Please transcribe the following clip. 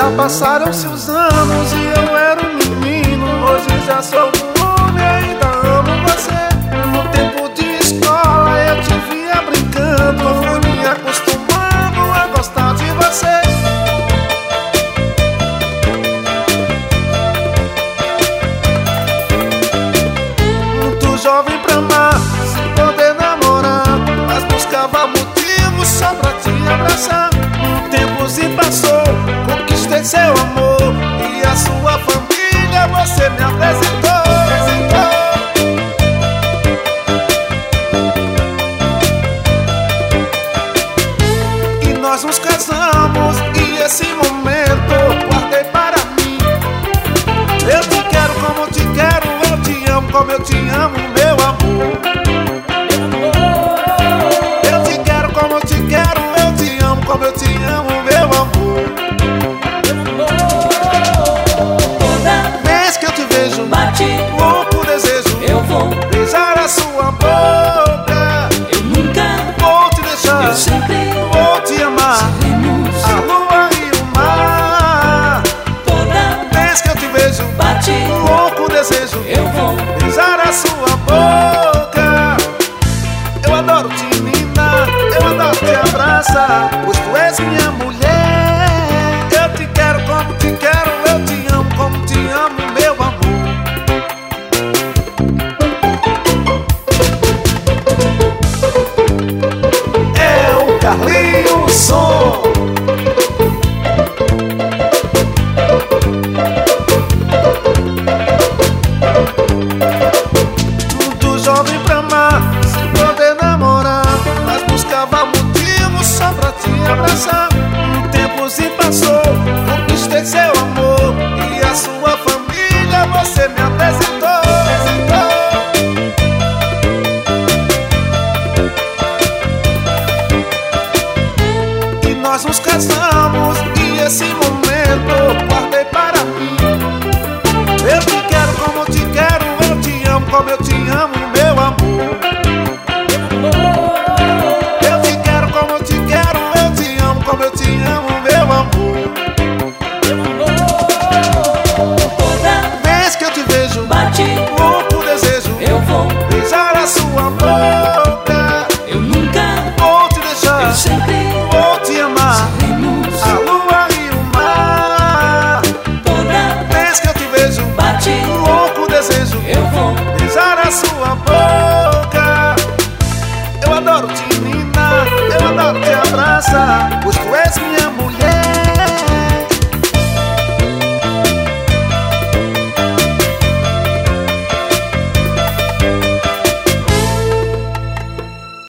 passaram-se os anos e eu era um menino. Hoje já sou um homem e ainda amo você. No tempo de escola eu te via brincando, fui me acostumando a gostar de você. Muito jovem pra amar, sem poder namorar, mas buscava motivos só pra te abraçar. O tempo se passou, conquistei seu amor e a sua família você me apresentou. E nós nos casamos e esse momento guardei para mim. Eu te quero como te quero, eu te amo como eu te amo, meu amor. Eu te quero como eu te quero, eu te amo como eu te amo, meu amor. Toda Vez que eu te vejo, bate, louco desejo, eu vou, beijar a sua boca. eu nunca, Vou te deixar, eu sempre vou te amar, seremos. a lua e o mar. Toda Vez que eu te vejo, bate, louco desejo, eu vou, beijar a sua boca. Eu adoro te ninar, eu adoro te abraçar, pois tu és minha mulher. Eu te quero como te quero, eu te amo como te amo, meu amor. É o Carlinho Som. Muito jovem pra amar, sem poder namorar, mas buscava motivos só pra te abraçar. O tempo se passou, conquistei seu amor e a sua família você me apresentou. E nós nos casamos e esse momento guardei para mim. Eu te quero como eu te quero, eu te amo como eu te